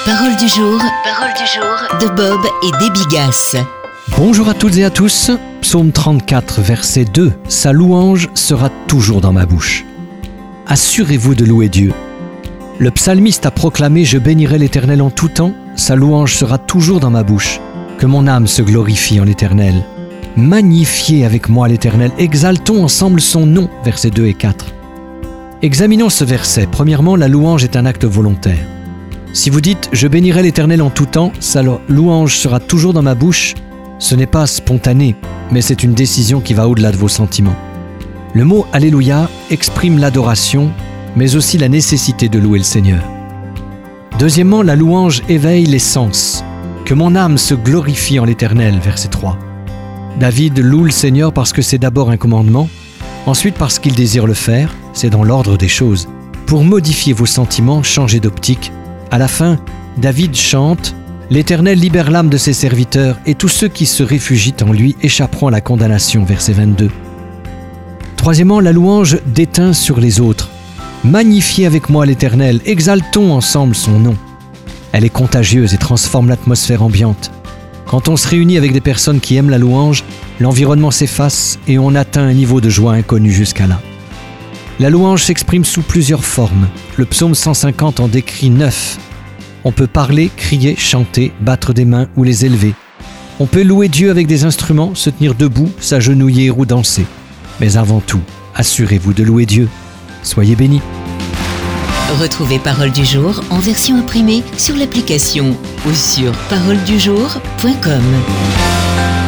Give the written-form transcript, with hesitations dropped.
Parole du jour de Bob et Déby Gasse. Bonjour à toutes et à tous. Psaume 34, verset 2. Sa louange sera toujours dans ma bouche. Assurez-vous de louer Dieu. Le psalmiste a proclamé « Je bénirai l'Éternel en tout temps, sa louange sera toujours dans ma bouche. Que mon âme se glorifie en l'Éternel. Magnifiez avec moi l'Éternel, exaltons ensemble son nom » versets 2 et 4. Examinons ce verset. Premièrement, la louange est un acte volontaire. Si vous dites « Je bénirai l'Éternel en tout temps, sa louange sera toujours dans ma bouche », ce n'est pas spontané, mais c'est une décision qui va au-delà de vos sentiments. Le mot « Alléluia » exprime l'adoration, mais aussi la nécessité de louer le Seigneur. Deuxièmement, la louange éveille les sens. « Que mon âme se glorifie en l'Éternel » verset 3. David loue le Seigneur parce que c'est d'abord un commandement, ensuite parce qu'il désire le faire, c'est dans l'ordre des choses. Pour modifier vos sentiments, changez d'optique. À la fin, David chante « L'Éternel libère l'âme de ses serviteurs et tous ceux qui se réfugient en lui échapperont à la condamnation » verset 22. Troisièmement, la louange déteint sur les autres. « Magnifiez avec moi l'Éternel, exaltons ensemble son nom ». Elle est contagieuse et transforme l'atmosphère ambiante. Quand on se réunit avec des personnes qui aiment la louange, l'environnement s'efface et on atteint un niveau de joie inconnu jusqu'à là. La louange s'exprime sous plusieurs formes. Le psaume 150 en décrit 9. On peut parler, crier, chanter, battre des mains ou les élever. On peut louer Dieu avec des instruments, se tenir debout, s'agenouiller ou danser. Mais avant tout, assurez-vous de louer Dieu. Soyez bénis. Retrouvez Parole du jour en version imprimée sur l'application ou sur paroledujour.com.